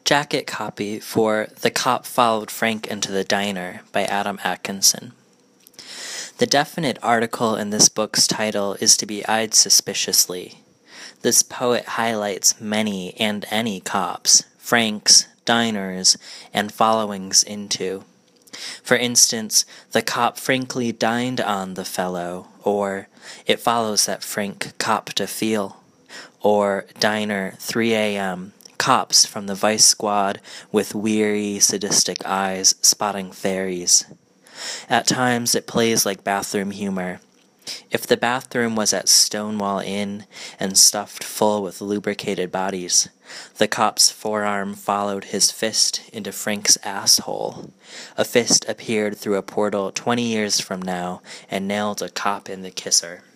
Jacket copy for The Cop Followed Frank into the Diner by Adam Atkinson. The definite article in this book's title is to be eyed suspiciously. This poet highlights many and any cops, Franks, diners, and followings into. For instance, the cop frankly dined on the fellow, or it follows that Frank copped a feel, or diner 3 a.m., cops from the vice squad with weary, sadistic eyes spotting fairies. At times it plays like bathroom humor. If the bathroom was at Stonewall Inn and stuffed full with lubricated bodies, the cop's forearm followed his fist into Frank's asshole. A fist appeared through a portal 20 years from now and nailed a cop in the kisser.